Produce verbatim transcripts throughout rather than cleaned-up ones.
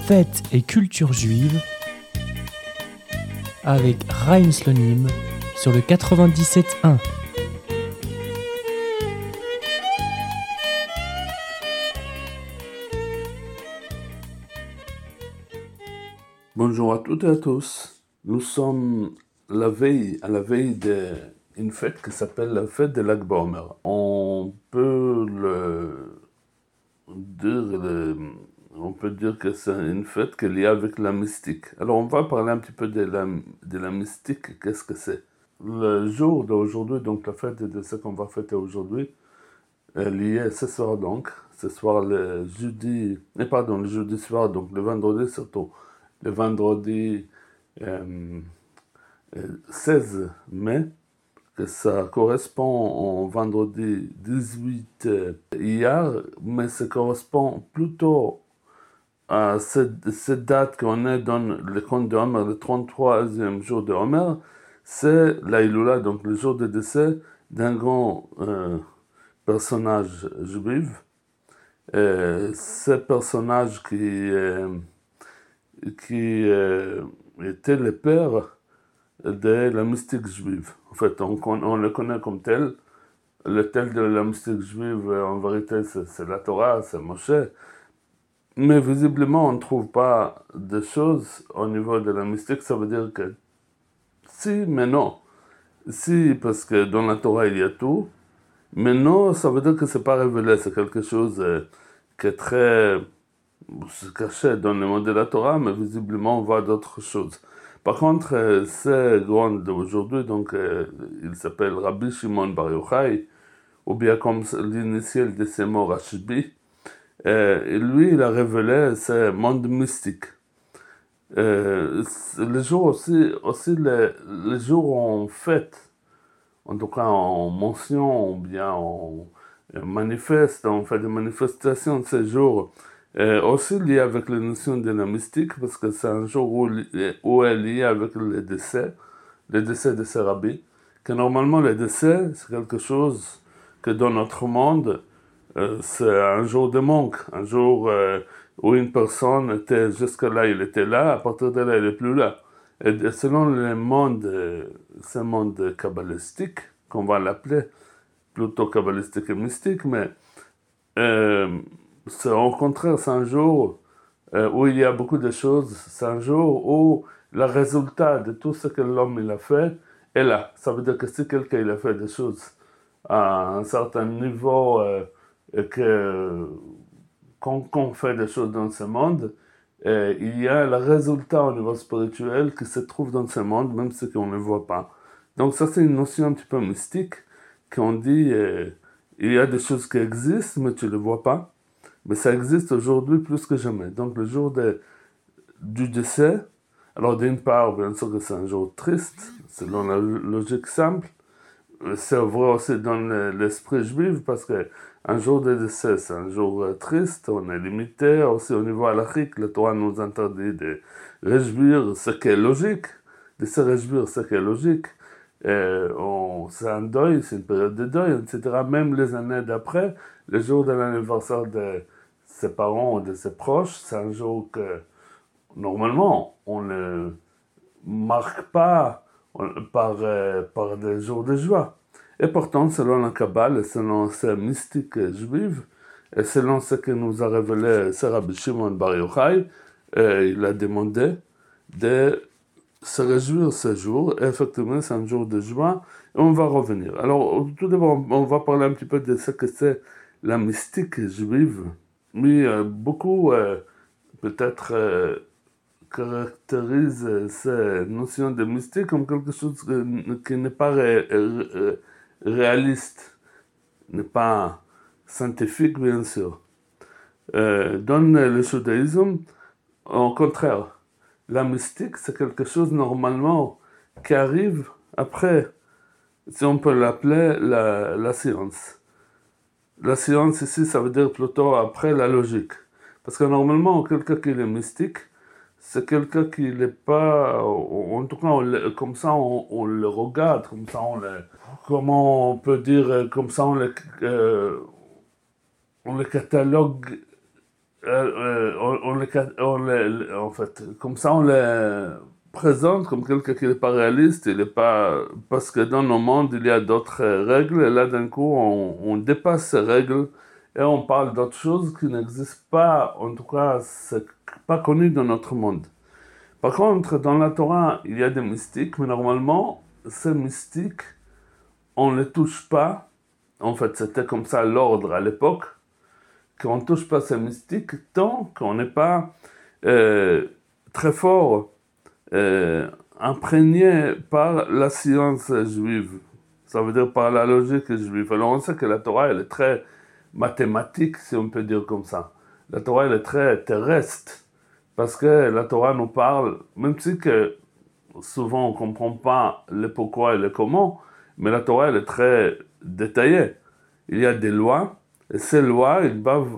Fêtes et culture juive avec Chaim Slonim sur le quatre-vingt-dix-sept un. Bonjour à toutes et à tous. Nous sommes la veille, à la veille d'une fête qui s'appelle la fête de Lag BaOmer. On peut le dire, le, on peut dire que c'est une fête qui est liée avec la mystique. Alors on va parler un petit peu de la, de la mystique. Qu'est-ce que c'est? Le jour d'aujourd'hui, donc la fête de ce qu'on va fêter aujourd'hui, est liée ce soir donc, ce soir le jeudi, et pardon, le jeudi soir, donc le vendredi surtout. Le vendredi euh, seize mai, que ça correspond au vendredi dix-huit euh, hier, mais ça correspond plutôt à cette, cette date qu'on est dans le compte de Homer, le trente-troisième jour de Homer, c'est l'Aïloula, donc le jour de décès d'un grand euh, personnage juif. Euh, ce personnage qui... Euh, qui euh, était le père de la mystique juive. En fait, on, on le connaît comme tel. Le tel de la mystique juive, en vérité, c'est, c'est la Torah, c'est Moshe. Mais visiblement, on ne trouve pas de choses au niveau de la mystique. Ça veut dire que si, mais non. Si, parce que dans la Torah, il y a tout. Mais non, ça veut dire que c'est pas révélé. C'est quelque chose euh, qui est très... c'est caché dans le monde de la Torah, mais visiblement on voit d'autres choses. Par contre, euh, ce grand d'aujourd'hui, donc euh, il s'appelle Rabbi Shimon Bar Yochai, ou bien comme l'initial de ses mots Rashbi, euh, et lui il a révélé ce monde mystique. Euh, les jours aussi, aussi les, les jours où on fête, en tout cas en mention, ou bien on manifeste, on fait des manifestations de ces jours, Euh, aussi lié avec la notion de la mystique, parce que c'est un jour où, où elle est liée avec le décès, le décès de ce rabbi, que normalement le décès, c'est quelque chose que dans notre monde, euh, c'est un jour de manque, un jour euh, où une personne était jusque-là, il était là, à partir de là, il n'est plus là. Et selon le monde, euh, ce monde kabbalistique, qu'on va l'appeler, plutôt kabbalistique et mystique, mais... Euh, C'est, au contraire, c'est un jour euh, où il y a beaucoup de choses. C'est un jour où le résultat de tout ce que l'homme il a fait est là. Ça veut dire que si quelqu'un il a fait des choses à un certain niveau, euh, et que quand, quand on fait des choses dans ce monde, euh, il y a le résultat au niveau spirituel qui se trouve dans ce monde, même si on ne le voit pas. Donc ça, c'est une notion un petit peu mystique qu'on dit, euh, il y a des choses qui existent, mais tu ne les vois pas. Mais ça existe aujourd'hui plus que jamais. Donc le jour de, du décès, alors d'une part, bien sûr que c'est un jour triste, selon la logique simple. C'est vrai aussi dans l'esprit juif, parce qu'un jour de décès, c'est un jour triste, on est limité. Aussi au niveau halachique, le Torah nous interdit de réjouir ce qui est logique, de se réjouir ce qui est logique. Et on, c'est un deuil, c'est une période de deuil, et cetera. Même les années d'après, le jour de l'anniversaire de ses parents ou de ses proches, c'est un jour que, normalement, on ne marque pas par, euh, par des jours de joie. Et pourtant, selon la Kabbale, et selon ces mystiques juives, et selon ce que nous a révélé Rabbi Shimon Bar Yochai, euh, il a demandé de se réjouir ce jour. Et effectivement, c'est un jour de joie, et on va revenir. Alors, tout d'abord, on va parler un petit peu de ce que c'est la mystique juive. Mais euh, beaucoup, euh, peut-être, euh, caractérisent euh, ces notions de mystique comme quelque chose que, qui n'est pas ré, ré, réaliste, n'est pas scientifique, bien sûr. Euh, dans le judaïsme, au contraire, la mystique, c'est quelque chose normalement qui arrive après, si on peut l'appeler la, la science. La science ici, ça veut dire plutôt après la logique. Parce que normalement, quelqu'un qui est mystique, c'est quelqu'un qui n'est pas... En tout cas, on le, comme ça, on, on le regarde, comme ça, on le... Comment on peut dire, comme ça, on le, euh, on le catalogue euh, on, on les, on les, en fait, comme ça, on les présente comme quelqu'un qui n'est pas réaliste, il est pas, parce que dans nos mondes, il y a d'autres règles, et là, d'un coup, on, on dépasse ces règles et on parle d'autres choses qui n'existent pas, en tout cas, c'est pas connu dans notre monde. Par contre, dans la Torah, il y a des mystiques, mais normalement, ces mystiques, on ne les touche pas. En fait, c'était comme ça l'ordre à l'époque, qu'on ne touche pas ces mystiques tant qu'on n'est pas euh, très fort euh, imprégné par la science juive. Ça veut dire par la logique juive. Alors on sait que la Torah, elle est très mathématique, si on peut dire comme ça. La Torah, elle est très terrestre, parce que la Torah nous parle, même si que souvent on ne comprend pas le pourquoi et le comment, mais la Torah, elle est très détaillée. Il y a des lois, et ces lois, ils doivent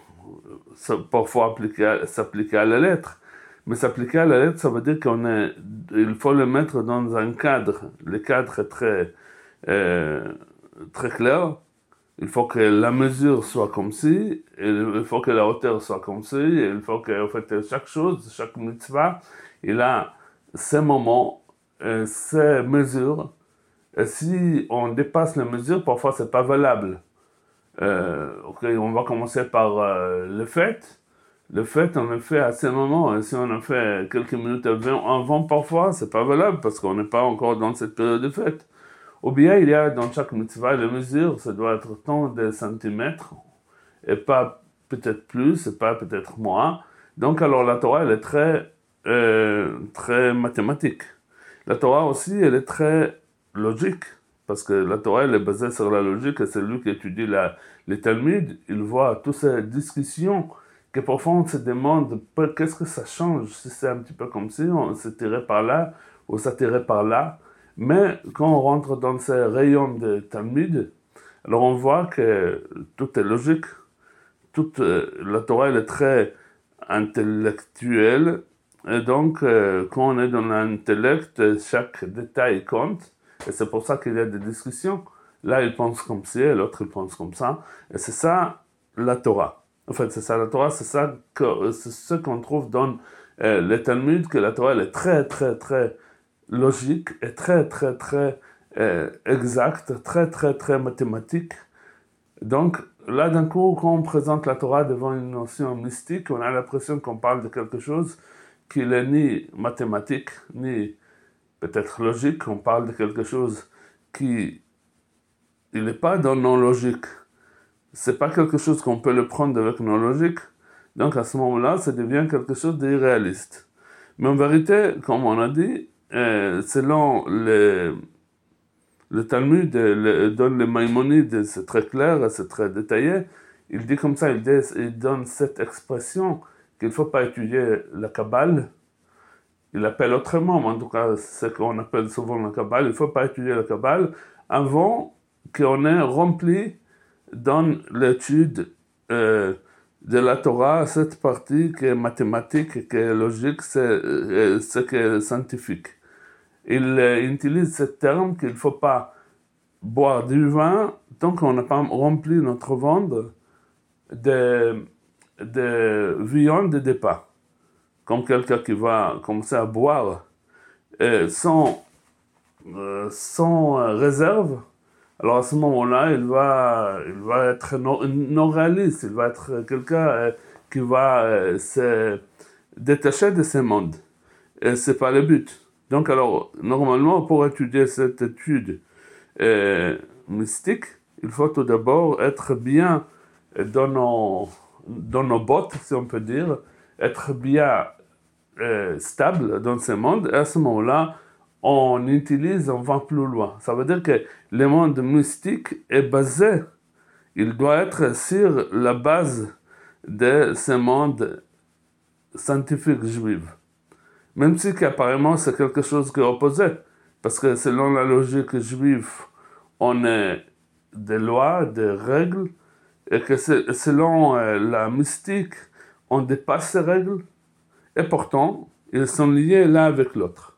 parfois appliquer, s'appliquer à la lettre. Mais s'appliquer à la lettre, ça veut dire qu'on est, il faut le mettre dans un cadre. Le cadre est très, euh, très clair. Il faut que la mesure soit comme ci, il faut que la hauteur soit comme ci, il faut que, en fait, chaque chose, chaque mitzvah, il a ses moments, euh, ses mesures. Et si on dépasse les mesures, parfois c'est pas valable. Euh, ok, on va commencer par euh, le fait. Le fait, on le fait à ce moment. Et si on a fait quelques minutes avant, parfois, c'est pas valable parce qu'on n'est pas encore dans cette période de fête. Ou bien, il y a dans chaque mitzvah, les mesures, ça doit être tant de centimètres, et pas peut-être plus, et pas peut-être moins. Donc, alors, la Torah, elle est très, euh, très mathématique. La Torah aussi, elle est très logique, parce que la Torah, elle est basée sur la logique, et c'est lui qui étudie la, les Talmuds, il voit toutes ces discussions, que parfois on se demande qu'est-ce que ça change, si c'est un petit peu comme si on s'est tiré par là, ou ça tirait par là. Mais quand on rentre dans ces rayons de Talmud, alors on voit que tout est logique. Toute, euh, la Torah, elle est très intellectuelle. Et donc, euh, quand on est dans l'intellect, chaque détail compte. Et c'est pour ça qu'il y a des discussions. Là, il pense comme ci, et l'autre, il pense comme ça. Et c'est ça, la Torah. En fait, c'est ça, la Torah, c'est ça que, c'est ce qu'on trouve dans euh, les Talmuds, que la Torah, elle est très, très, très logique et très, très, très euh, exacte, très, très, très mathématique. Donc, là, d'un coup, quand on présente la Torah devant une notion mystique, on a l'impression qu'on parle de quelque chose qui n'est ni mathématique, ni peut-être logique. On parle de quelque chose qui n'est pas dans nos logiques. C'est pas quelque chose qu'on peut le prendre avec nos logiques. Donc, à ce moment-là, ça devient quelque chose d'irréaliste. Mais en vérité, comme on a dit, euh, selon les... Le Talmud le, donne les Maïmonides, c'est très clair, c'est très détaillé. Il dit comme ça, il, dit, il donne cette expression qu'il ne faut pas étudier la Kabbale. Il appelle autrement, mais en tout cas, c'est ce qu'on appelle souvent la Kabbale. Il ne faut pas étudier la Kabbale avant qu'on ait rempli dans l'étude euh, de la Torah cette partie qui est mathématique, qui est logique, c'est euh, ce qui est scientifique. Il euh, utilise ce terme qu'il ne faut pas boire du vin tant qu'on n'a pas rempli notre ventre de, de viande et de pain. Comme quelqu'un qui va commencer à boire euh, sans, euh, sans réserve, alors à ce moment-là, il va, il va être non, non réaliste, il va être quelqu'un euh, qui va euh, se détacher de ce monde. Et ce n'est pas le but. Donc alors, normalement, pour étudier cette étude euh, mystique, il faut tout d'abord être bien dans nos, dans nos bottes, si on peut dire, être bien euh, stable dans ce monde, et à ce moment-là, on utilise, on va plus loin. Ça veut dire que le monde mystique est basé, il doit être sur la base de ce monde scientifique juif. Même si qu'apparemment c'est quelque chose qui est opposé, parce que selon la logique juive, on a des lois, des règles, et que selon euh, la mystique, on dépasse ces règles, et pourtant, ils sont liés l'un avec l'autre.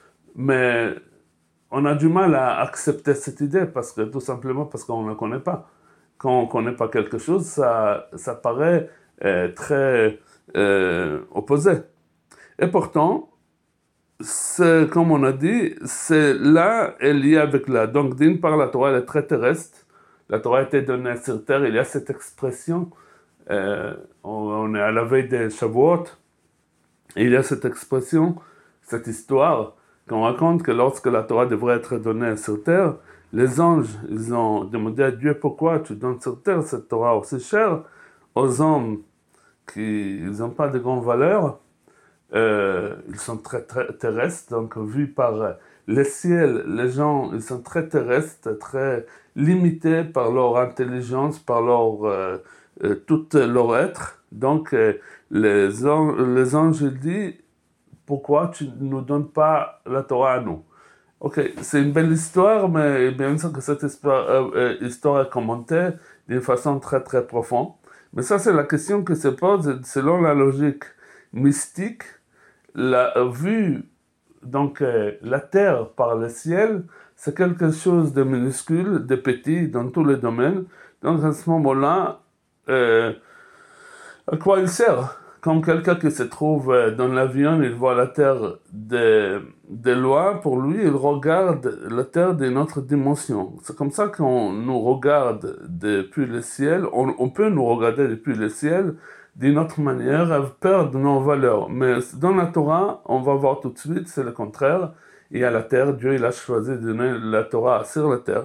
Mais on a du mal à accepter cette idée, parce que tout simplement parce qu'on ne la connaît pas. Quand on ne connaît pas quelque chose, ça, ça paraît euh, très euh, opposés. Et pourtant, c'est, comme on a dit, c'est là, est lié avec là. Donc, d'une part, la Torah, elle est très terrestre. La Torah a été donnée sur terre. Il y a cette expression, euh, on, on est à la veille des Shavuot, et il y a cette expression, cette histoire, qu'on raconte que lorsque la Torah devrait être donnée sur terre, les anges, ils ont demandé à Dieu pourquoi tu donnes sur terre cette Torah aussi chère aux hommes qui n'ont pas de grande valeur. Euh, ils sont très, très terrestres, donc vus par les ciels, les gens, ils sont très terrestres, très limités par leur intelligence, par leur, euh, euh, tout leur être. Donc, euh, les, anges, les anges disent, pourquoi tu ne nous donnes pas la Torah à nous? Ok, c'est une belle histoire, mais bien sûr que cette histoire, euh, euh, histoire est commentée d'une façon très très profonde. Mais ça, c'est la question qui se pose selon la logique mystique. La vue, donc euh, la terre par le ciel, c'est quelque chose de minuscule, de petit dans tous les domaines. Donc à ce moment-là, euh, à quoi il sert? Comme quelqu'un qui se trouve dans l'avion, il voit la terre de, de loin, pour lui, il regarde la terre d'une autre dimension. C'est comme ça qu'on nous regarde depuis le ciel, on, on peut nous regarder depuis le ciel d'une autre manière, à perdre nos valeurs. Mais dans la Torah, on va voir tout de suite, c'est le contraire. Il y a la terre, Dieu il a choisi de donner la Torah sur la terre.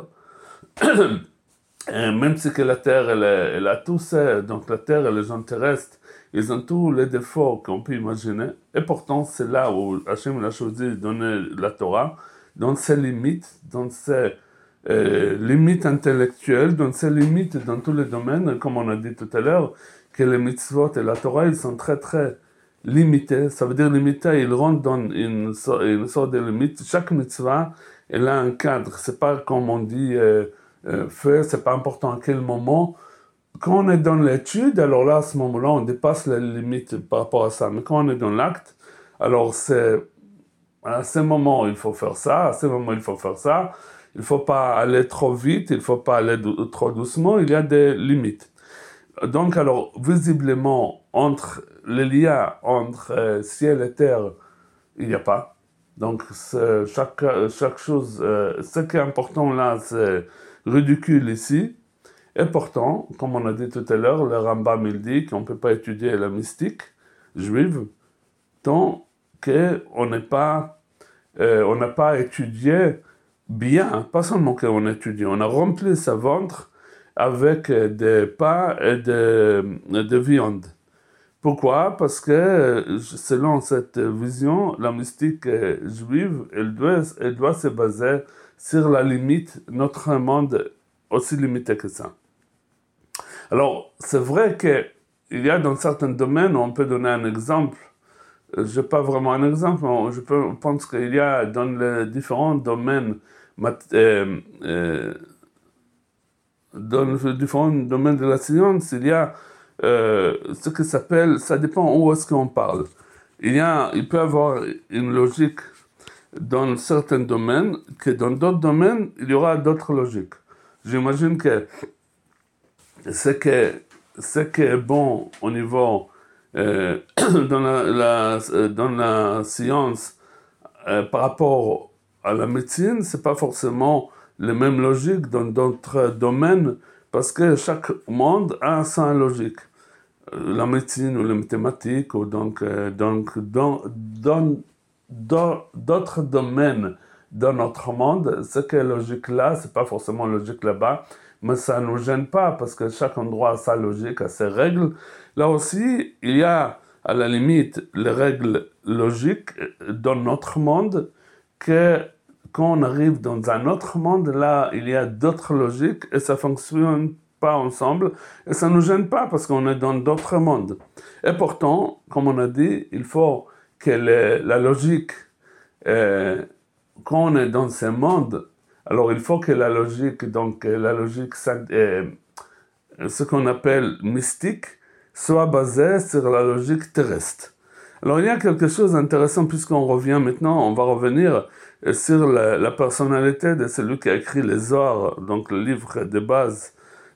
Et même si que la terre, elle, elle a tout ça, donc la terre et les gens terrestres, ils ont tous les défauts qu'on peut imaginer. Et pourtant, c'est là où Hachem a choisi de donner la Torah, dans ses limites, dans ses euh, limites intellectuelles, dans ses limites dans tous les domaines, comme on a dit tout à l'heure, que les mitzvot et la Torah, ils sont très très limités. Ça veut dire limités, ils rentrent dans une, une sorte de limite. Chaque mitzvah, elle a un cadre. C'est pas comme on dit euh, euh, fait, c'est pas important à quel moment. Quand on est dans l'étude, alors là, à ce moment-là, on dépasse les limites par rapport à ça. Mais quand on est dans l'acte, alors c'est à ce moment, il faut faire ça, à ce moment, il faut faire ça. Il ne faut pas aller trop vite, il ne faut pas aller dou- trop doucement, il y a des limites. Donc, alors, visiblement, entre les liens entre euh, ciel et terre, il n'y a pas. Donc, c'est chaque, chaque chose, euh, ce qui est important là, c'est ridicule ici. Et pourtant, comme on a dit tout à l'heure, le Rambam il dit qu'on ne peut pas étudier la mystique juive tant qu'on n'est pas, euh, on n'a pas étudié bien, pas seulement qu'on a étudié, on a rempli sa ventre avec des pains et de, de viande. Pourquoi? Parce que selon cette vision, la mystique juive, elle doit, elle doit se baser sur la limite, notre monde aussi limité que ça. Alors, c'est vrai qu'il y a dans certains domaines, on peut donner un exemple, je n'ai pas vraiment un exemple, mais je pense qu'il y a dans les différents domaines, euh, euh, dans les différents domaines de la science, il y a euh, ce qui s'appelle, ça dépend où est-ce qu'on parle. Il, y a, il peut y avoir une logique dans certains domaines, que dans d'autres domaines, il y aura d'autres logiques. J'imagine que ce qui est, ce qui est bon au niveau euh, dans, la, la, dans la science euh, par rapport à la médecine, c'est pas forcément la même logique dans d'autres domaines parce que chaque monde a sa logique. Euh, la médecine ou les mathématiques ou donc, euh, donc dans, dans, dans d'autres domaines dans notre monde, ce qui est logique là, c'est pas forcément logique là-bas. Mais ça ne nous gêne pas parce que chaque endroit a sa logique, a ses règles. Là aussi, il y a à la limite les règles logiques dans notre monde que quand on arrive dans un autre monde, là, il y a d'autres logiques et ça ne fonctionne pas ensemble et ça ne nous gêne pas parce qu'on est dans d'autres mondes. Et pourtant, comme on a dit, il faut que les, la logique, euh, quand on est dans ces mondes, alors il faut que la logique, donc la logique, euh, ce qu'on appelle mystique, soit basée sur la logique terrestre. Alors il y a quelque chose d'intéressant puisqu'on revient maintenant, on va revenir sur la, la personnalité de celui qui a écrit les Zohar, donc le livre de base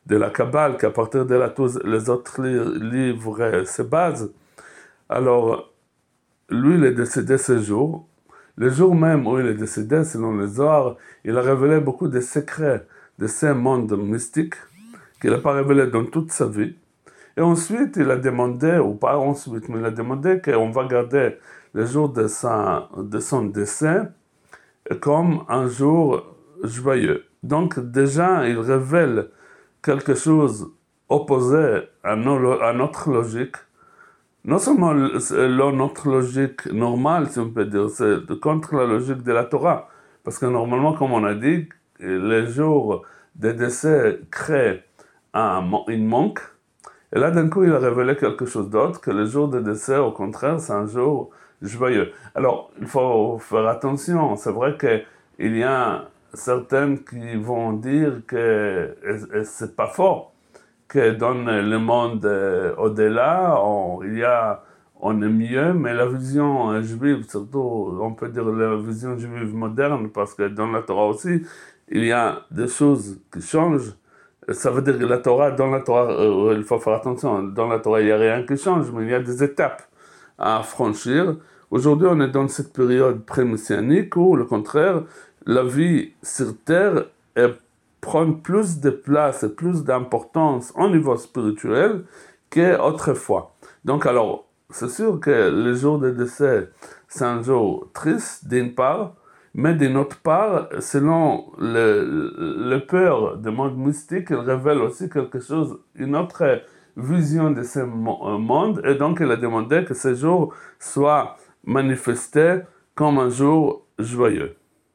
de la Kabbale, qu'à partir de là, tous les autres li- livres euh, se basent. Alors, lui, il est décédé ce jour. Le jour même où il est décédé, selon les Zohar, il a révélé beaucoup de secrets de ce monde mystique qu'il n'a pas révélé dans toute sa vie. Et ensuite, il a demandé, ou pas ensuite, mais il a demandé qu'on va garder le jour de, sa, de son décès comme un jour joyeux. Donc déjà, il révèle quelque chose opposé à, nos, à notre logique. Non seulement notre logique normale, si on peut dire, c'est contre la logique de la Torah. Parce que normalement, comme on a dit, les jours de décès créent un, une manque. Et là, d'un coup, il a révélé quelque chose d'autre, que le jour de décès, au contraire, c'est un jour joyeux. Alors, il faut faire attention. C'est vrai qu'il y a certaines qui vont dire que et, et c'est pas faux, que dans le monde euh, au-delà, on, il y a, on est mieux, mais la vision euh, juive, surtout, on peut dire la vision juive moderne, parce que dans la Torah aussi, il y a des choses qui changent. Ça veut dire que la Torah, dans la Torah, euh, il faut faire attention, dans la Torah, il n'y a rien qui change, mais il y a des étapes à franchir. Aujourd'hui, on est dans cette période pré-messianique où, au contraire, la vie sur Terre est prend plus de place et plus d'importance au niveau spirituel qu'autrefois. Donc alors, c'est sûr que le jour de décès, c'est un jour triste d'une part, mais d'une autre part, selon le, le peur du monde mystique, il révèle aussi quelque chose, une autre vision de ce monde, et donc il a demandé que ce jour soit manifesté comme un jour joyeux.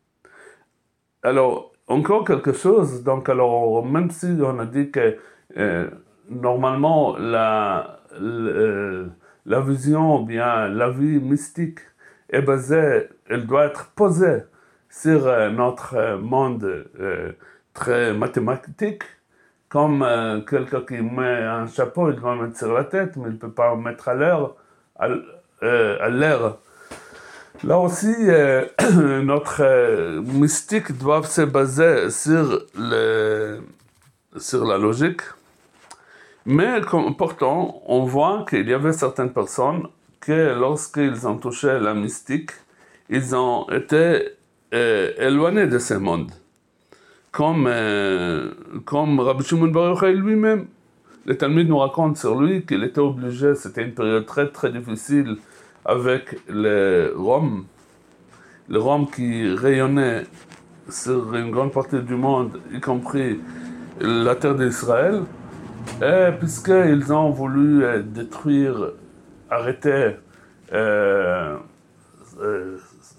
Alors, encore quelque chose, donc alors, même si on a dit que euh, normalement la, la, la vision ou bien la vie mystique est basée, elle doit être posée sur euh, notre monde euh, très mathématique, comme euh, quelqu'un qui met un chapeau, il doit mettre sur la tête, mais il ne peut pas mettre à l'air, à, euh, à l'air. Là aussi, euh, notre euh, mystique doit se baser sur, le, sur la logique. Mais comme, pourtant, on voit qu'il y avait certaines personnes que lorsqu'ils ont touché la mystique, ils ont été euh, éloignés de ce monde. Comme, euh, comme Rabbi Shimon Bar Yochai lui-même. Le Talmud nous raconte sur lui qu'il était obligé, c'était une période très très difficile avec les Roms, les Roms qui rayonnaient sur une grande partie du monde, y compris la terre d'Israël, et puisqu'ils ont voulu euh, détruire, arrêter euh, euh,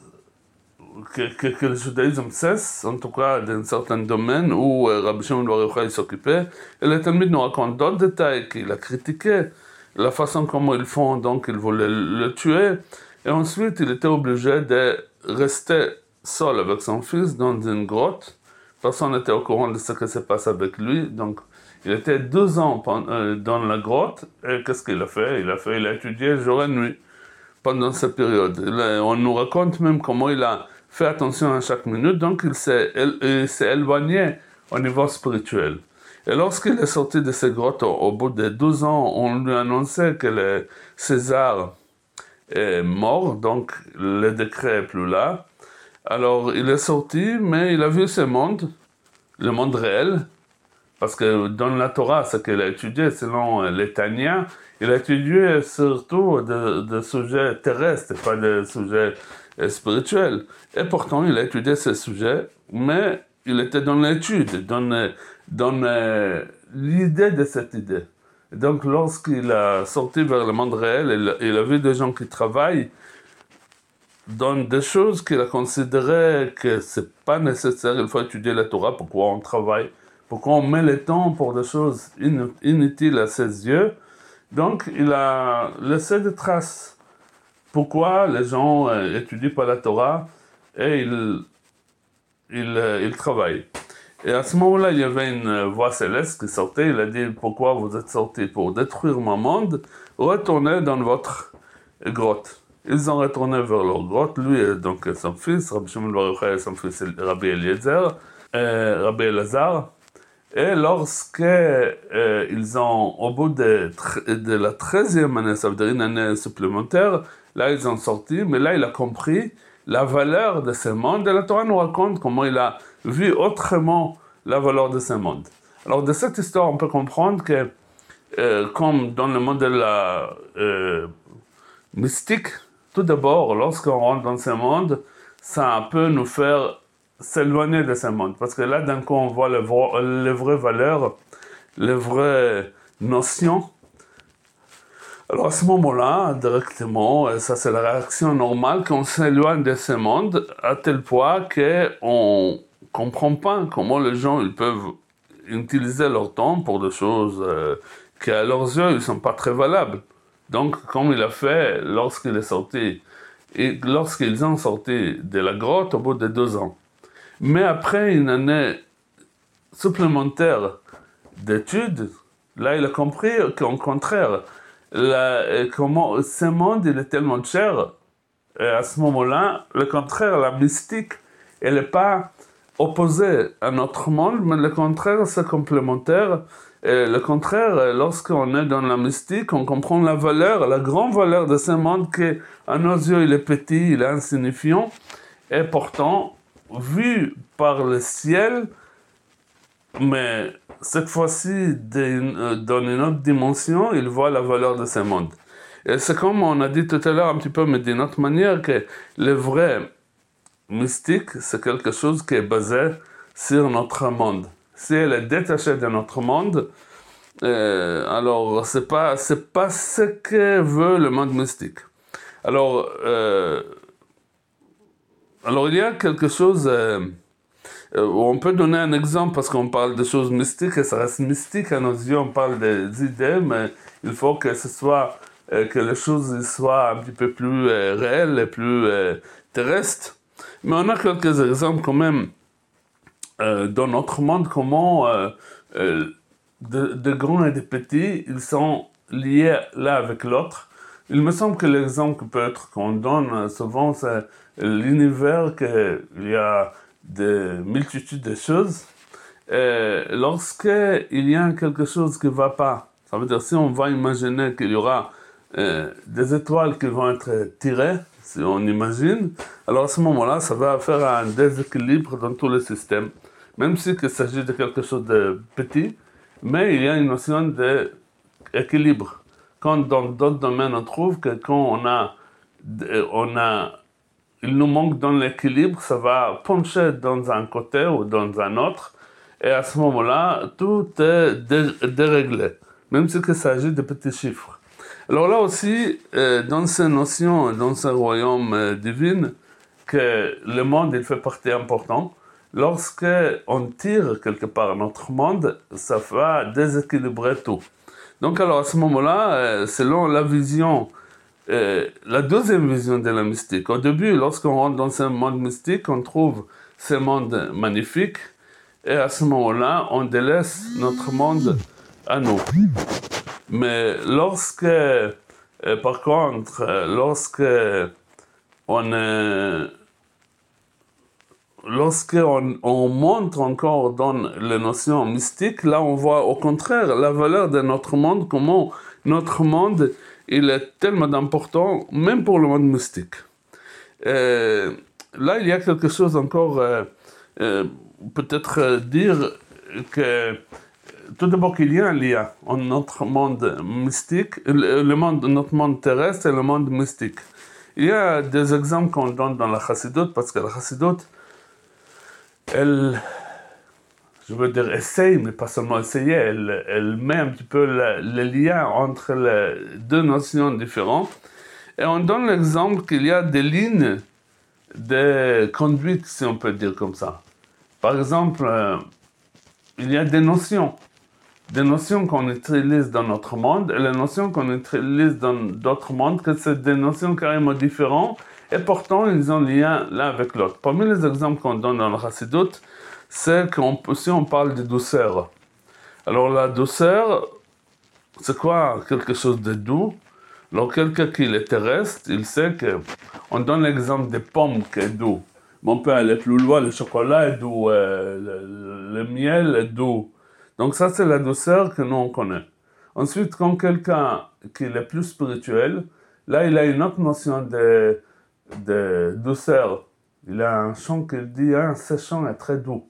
que, que, que le judaïsme cesse, en tout cas dans certains domaines où euh, Rabbi Shimon Bar Yochai s'occupait, et le Talmud nous raconte d'autres détails qu'il a critiqué, la façon comment ils font, donc ils voulaient le tuer, et ensuite il était obligé de rester seul avec son fils dans une grotte. Personne n'était au courant de ce qui se passe avec lui, donc il était deux ans dans la grotte, et qu'est-ce qu'il a fait? Il a fait, il a étudié jour et nuit pendant cette période. On nous raconte même comment il a fait attention à chaque minute, donc il s'est, il s'est éloigné au niveau spirituel. Et lorsqu'il est sorti de cette grotte, au, au bout de douze ans, on lui annonçait que le César est mort, donc le décret n'est plus là. Alors il est sorti, mais il a vu ce monde, le monde réel, parce que dans la Torah, ce qu'il a étudié, selon les Tanya, il a étudié surtout des sujets terrestres, pas des sujets spirituels. Et pourtant, il a étudié ces sujets, mais il était dans l'étude, dans, dans l'idée de cette idée. Et donc, lorsqu'il a sorti vers le monde réel, il, il a vu des gens qui travaillent dans des choses qu'il a considéré que c'est pas nécessaire, il faut étudier la Torah, pourquoi on travaille, pourquoi on met le temps pour des choses inutiles à ses yeux. Donc, il a laissé des traces. Pourquoi les gens euh, étudient pas la Torah et ils, ils, euh, ils travaillent. Et à ce moment-là, il y avait une voix céleste qui sortait. Il a dit, pourquoi vous êtes sortis pour détruire mon monde? Retournez dans votre grotte. Ils ont retourné vers leur grotte, lui et donc son fils, Rabbi Shimon Bar Yochai et son fils Rabbi Eliezer, euh, Rabbi Elazar. Et lorsque euh, ils ont, au bout de, de la treizième année, ça veut dire une année supplémentaire, là ils ont sorti, mais là il a compris la valeur de ce monde, et la Torah nous raconte comment il a vu autrement la valeur de ce monde. Alors de cette histoire, on peut comprendre que, euh, comme dans le monde de la euh, mystique, tout d'abord, lorsqu'on rentre dans ce monde, ça peut nous faire s'éloigner de ce monde. Parce que là, d'un coup, on voit les, vra- les vraies valeurs, les vraies notions. Alors à ce moment-là, directement, et ça c'est la réaction normale, qu'on s'éloigne de ce monde à tel point qu'on ne comprend pas comment les gens ils peuvent utiliser leur temps pour des choses euh, qui à leurs yeux ne sont pas très valables. Donc comme il a fait lorsqu'il est sorti, et lorsqu'ils ont sorti de la grotte au bout de deux ans. Mais après une année supplémentaire d'études, là il a compris qu'au contraire, la, comment ce monde il est tellement cher, et à ce moment-là, le contraire, la mystique, elle n'est pas opposée à notre monde, mais le contraire, c'est complémentaire. Et le contraire, lorsqu'on est dans la mystique, on comprend la valeur, la grande valeur de ce monde qui, à nos yeux, il est petit, il est insignifiant, et pourtant, vu par le ciel, mais cette fois-ci, dans une autre dimension, il voit la valeur de ce monde. Et c'est comme on a dit tout à l'heure un petit peu, mais d'une autre manière, que le vrai mystique, c'est quelque chose qui est basé sur notre monde. Si elle est détachée de notre monde, euh, alors c'est pas, c'est pas ce que veut le monde mystique. Alors, euh, alors il y a quelque chose... Euh, on peut donner un exemple parce qu'on parle de choses mystiques et ça reste mystique à nos yeux, on parle des idées, mais il faut que ce soit, euh, que les choses soient un petit peu plus euh, réelles et plus euh, terrestres. Mais on a quelques exemples quand même euh, dans notre monde, comment euh, euh, de, de grands et de petits, ils sont liés l'un avec l'autre. Il me semble que l'exemple peut-être qu'on donne souvent, c'est l'univers, qu'il y a de multitudes de choses. Et lorsqu'il y a quelque chose qui ne va pas, ça veut dire si on va imaginer qu'il y aura euh, des étoiles qui vont être tirées, si on imagine, alors à ce moment-là, ça va faire un déséquilibre dans tout le système. Même si il s'agit de quelque chose de petit, mais il y a une notion d'équilibre. Quand dans d'autres domaines, on trouve que quand on a, on a il nous manque dans l'équilibre, ça va pencher dans un côté ou dans un autre, et à ce moment-là, tout est dé- déréglé, même si il s'agit de petits chiffres. Alors là aussi, euh, dans ces notions, dans ce royaume euh, divin, que le monde il fait partie importante, lorsque on tire quelque part notre monde, ça va déséquilibrer tout. Donc alors à ce moment-là, euh, selon la vision, Euh, la deuxième vision de la mystique. Au début, lorsqu'on rentre dans ce monde mystique, on trouve ce monde magnifique, et à ce moment-là, on délaisse notre monde à nous. Mais lorsque, euh, par contre, euh, lorsque on est, lorsqu'on on montre encore dans les notions mystiques, là on voit au contraire la valeur de notre monde, comment notre monde il est tellement important, même pour le monde mystique. Euh, là, il y a quelque chose encore, euh, euh, peut-être euh, dire que, tout d'abord qu'il y a un lien entre notre monde mystique, le, le monde, notre monde terrestre et le monde mystique. Il y a des exemples qu'on donne dans la Chassidoute, parce que la Chassidoute, elle... je veux dire, essaye, mais pas seulement essayer, elle, elle met un petit peu le, le lien entre les deux notions différentes. Et on donne l'exemple qu'il y a des lignes de conduite, si on peut dire comme ça. Par exemple, euh, il y a des notions. Des notions qu'on utilise dans notre monde et les notions qu'on utilise dans d'autres mondes, que c'est des notions carrément différentes et pourtant ils ont lien l'un avec l'autre. Parmi les exemples qu'on donne dans le Chassidoute, c'est qu'on, si on parle de douceur. Alors la douceur, c'est quoi? Quelque chose de doux. Alors quelqu'un qui est terrestre, il sait que, on donne l'exemple des pommes qui est doux. Mais on peut aller plus loin, le chocolat est doux, euh, le, le miel est doux. Donc ça, c'est la douceur que nous, on connaît. Ensuite, quand quelqu'un qui est plus spirituel, là, il a une autre notion de, de douceur. Il a un chant qui dit, hein, ce chant est très doux.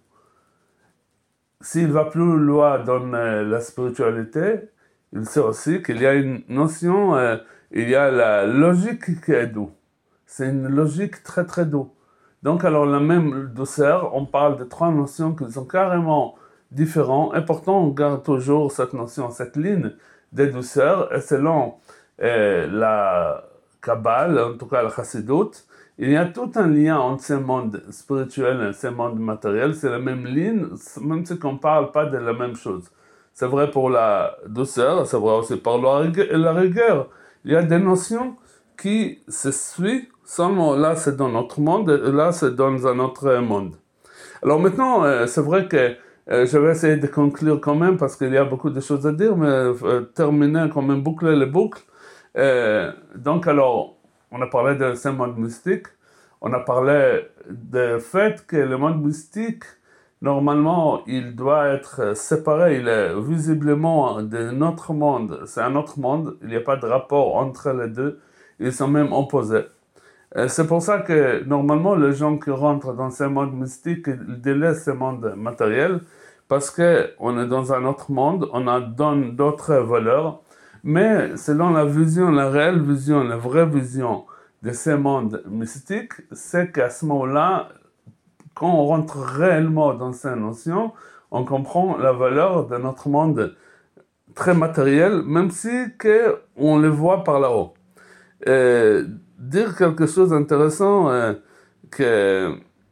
S'il va plus loin dans euh, la spiritualité, il sait aussi qu'il y a une notion, euh, il y a la logique qui est douce. C'est une logique très très douce. Donc alors la même douceur, on parle de trois notions qui sont carrément différentes. Et pourtant on garde toujours cette notion, cette ligne de douceur. Et selon euh, la Kabbale, en tout cas la Chassidut, il y a tout un lien entre ces mondes spirituels et ces mondes matériels. C'est la même ligne, même si on ne parle pas de la même chose. C'est vrai pour la douceur, c'est vrai aussi pour la rigueur. Il y a des notions qui se suivent, seulement là c'est dans notre monde, et là c'est dans un autre monde. Alors maintenant, c'est vrai que je vais essayer de conclure quand même, parce qu'il y a beaucoup de choses à dire, mais euh, terminer quand même, boucler les boucles. Euh, donc alors, on a parlé de ce monde mystique, on a parlé du fait que le monde mystique, normalement, il doit être séparé, il est visiblement de notre monde, c'est un autre monde, il n'y a pas de rapport entre les deux, ils sont même opposés. Et c'est pour ça que normalement, les gens qui rentrent dans ce monde mystique, ils délaissent ce monde matériel, parce qu'on est dans un autre monde, on a donne d'autres valeurs, mais selon la vision, la réelle vision, la vraie vision de ce monde mystique, c'est qu'à ce moment-là, quand on rentre réellement dans ces notions, on comprend la valeur de notre monde très matériel, même si que on le voit par là-haut. Et dire quelque chose d'intéressant, euh, que,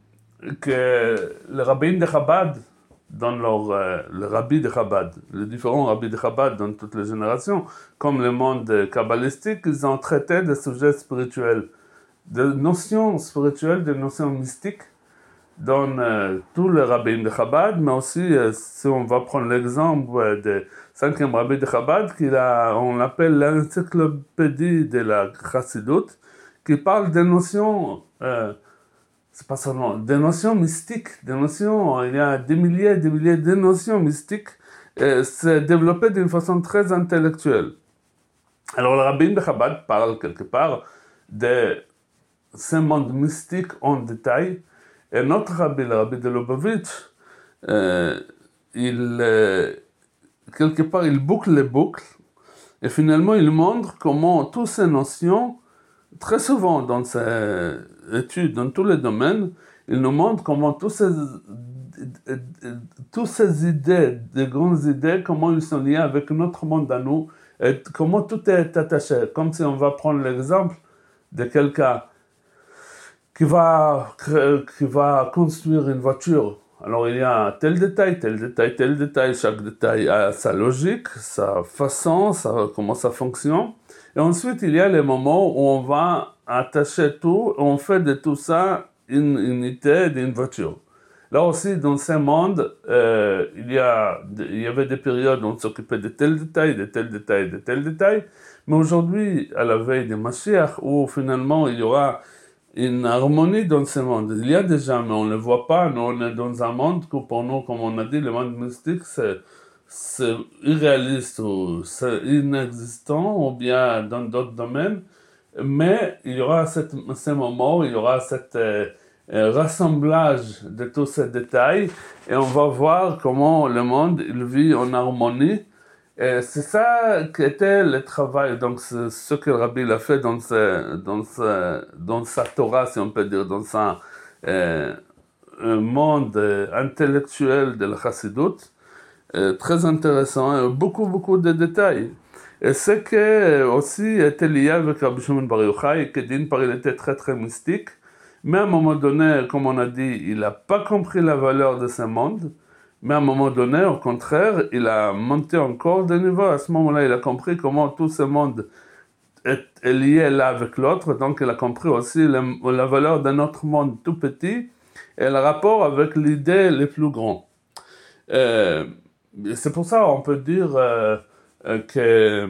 que les rabbins de Chabad, dans leur, euh, le rabbi de Chabad, les différents rabbis de Chabad dans toutes les générations, comme le monde kabbalistique, ils ont traité des sujets spirituels, des notions spirituelles, des notions mystiques, dans euh, tous les rabbins de Chabad, mais aussi, euh, si on va prendre l'exemple euh, du cinquième rabbi de Chabad, qu'il a, on l'appelle l'encyclopédie de la Chassidut, qui parle des notions, euh, c'est pas seulement, des notions mystiques, des notions, il y a des milliers et des milliers de notions mystiques, et c'est développé d'une façon très intellectuelle. Alors le rabbin de Chabad parle quelque part de ce monde mystique en détail. Et notre rabbi, le rabbi de Lubavitch, euh, il, euh, quelque part, il boucle les boucles, et finalement, il montre comment toutes ces notions, très souvent dans ses études, dans tous les domaines, il nous montre comment toutes ces, toutes ces idées, des grandes idées, comment ils sont liés avec notre monde à nous, et comment tout est attaché. Comme si on va prendre l'exemple de quelqu'un qui va, qui va construire une voiture. Alors il y a tel détail, tel détail, tel détail, chaque détail a sa logique, sa façon, sa, comment ça fonctionne. Et ensuite il y a les moments où on va attacher tout, on fait de tout ça une unité d'une voiture. Là aussi, dans ce monde, euh, il, y a, il y avait des périodes où on s'occupait de tels détails, de tels détails, de tels détails. Mais aujourd'hui, à la veille de Mashiach, où finalement il y aura une harmonie dans ce monde. Il y a déjà, mais on ne le voit pas. Nous, on est dans un monde que pour nous, comme on a dit, le monde mystique, c'est, c'est irréaliste ou c'est inexistant, ou bien dans d'autres domaines. Mais il y aura cette, ces moments, il y aura cet euh, rassemblage de tous ces détails, et on va voir comment le monde il vit en harmonie. Et c'est ça qui était le travail, donc c'est ce que le Rabbi a fait dans, ce, dans, ce, dans sa Torah, si on peut dire, dans sa euh, un monde intellectuel de la Chassidut, euh, très intéressant, et beaucoup, beaucoup de détails. Et ce qui aussi était lié avec Rabbi Shimon Bar Yochai, qui d'une part il était très très mystique, mais à un moment donné, comme on a dit, il n'a pas compris la valeur de ce monde. Mais à un moment donné, au contraire, il a monté encore de niveau. À ce moment-là, il a compris comment tout ce monde est, est lié l'un avec l'autre. Donc, il a compris aussi la, la valeur de notre monde tout petit et le rapport avec l'idée les plus grands. Euh, c'est pour ça qu'on peut dire euh, que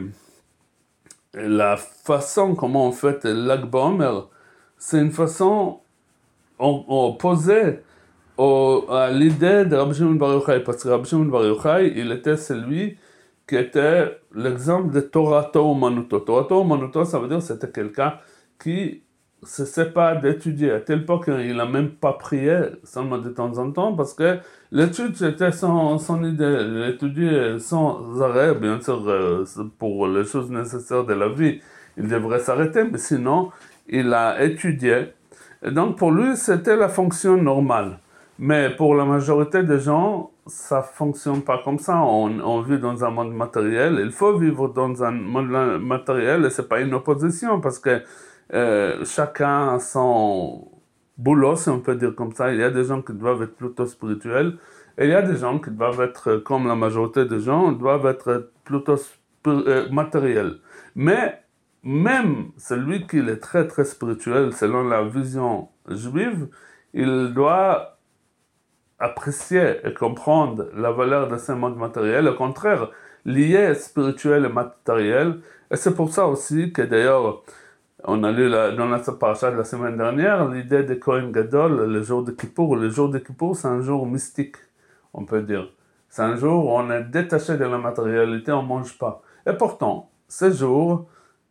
la façon comment on fait Lag BaOmer, c'est une façon opposée au, à l'idée de Rabbi Shimon Bar Yochai, parce que Rabbi Shimon Bar Yochai, il était celui qui était l'exemple de Torato Umanuto. Torato Umanuto, ça veut dire que c'était quelqu'un qui ne cessait pas d'étudier, à tel point qu'il n'a même pas prié, seulement de temps en temps, parce que l'étude, c'était son, son idée. Il étudiait sans arrêt, bien sûr, euh, pour les choses nécessaires de la vie, il devrait s'arrêter, mais sinon, il a étudié. Et donc, pour lui, c'était la fonction normale. Mais pour la majorité des gens, ça fonctionne pas comme ça. On, on vit dans un monde matériel. Il faut vivre dans un monde matériel et c'est pas une opposition parce que euh, chacun a son boulot, si on peut dire comme ça. Il y a des gens qui doivent être plutôt spirituels et il y a des gens qui doivent être, comme la majorité des gens, doivent être plutôt euh, matériels. Mais même celui qui est très très spirituel, selon la vision juive, il doit apprécier et comprendre la valeur de ce monde matériel, au contraire, lié spirituel et matériel. Et c'est pour ça aussi que d'ailleurs, on a lu la, dans la paracha de la semaine dernière, l'idée de Kohen Gadol, le jour de Kippour. Le jour de Kippour, c'est un jour mystique, on peut dire. C'est un jour où on est détaché de la matérialité, on ne mange pas. Et pourtant, ce jour,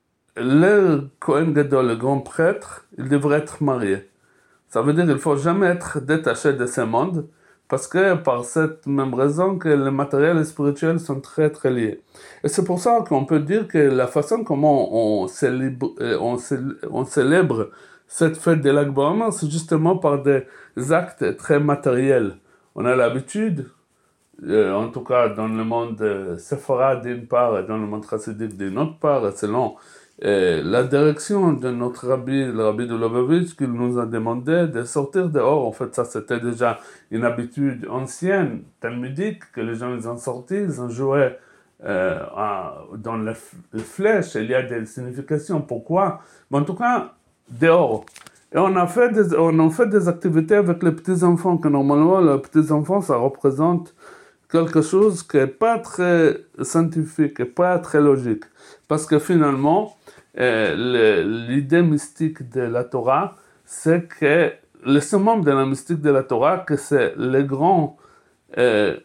le Kohen Gadol, le grand prêtre, il devrait être marié. Ça veut dire qu'il ne faut jamais être détaché de ce monde, parce que par cette même raison que le matériel et le spirituel sont très très liés. Et c'est pour ça qu'on peut dire que la façon comment on célèbre, on célèbre, on célèbre cette fête de Lag BaOmer, c'est justement par des actes très matériels. On a l'habitude, euh, en tout cas dans le monde séphara d'une part et dans le monde chassidique d'une autre part, selon Et la direction de notre rabbi, le rabbi de Lubavitch, qui nous a demandé de sortir dehors. En fait, ça c'était déjà une habitude ancienne, talmudique, que les gens ils ont sorti, ils ont joué euh, dans les, les flèches. Il y a des significations. Pourquoi? Mais en tout cas, dehors. Et on a fait des, on a fait des activités avec les petits-enfants, que normalement, les petits-enfants, ça représente quelque chose qui n'est pas très scientifique, et pas très logique. Parce que finalement, euh, le, l'idée mystique de la Torah, c'est que le summum de la mystique de la Torah, que c'est les grands, euh,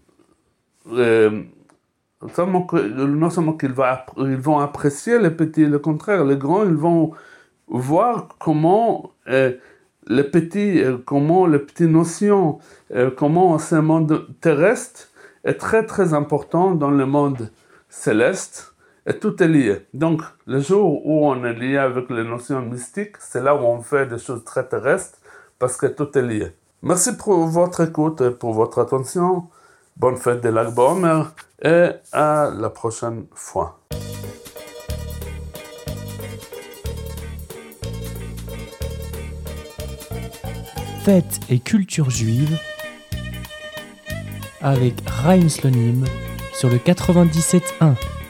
euh, non seulement qu'ils va, ils vont apprécier les petits, le contraire, les grands, ils vont voir comment euh, les petits, euh, comment les petites notions, euh, comment ce monde terrestre est très très important dans le monde céleste. Et tout est lié. Donc, le jour où on est lié avec les notions mystiques, c'est là où on fait des choses très terrestres, parce que tout est lié. Merci pour votre écoute et pour votre attention. Bonne fête de Lag BaOmer et à la prochaine fois. Fête et culture juive avec Chaim Slonim sur le quatre-vingt-dix-sept un.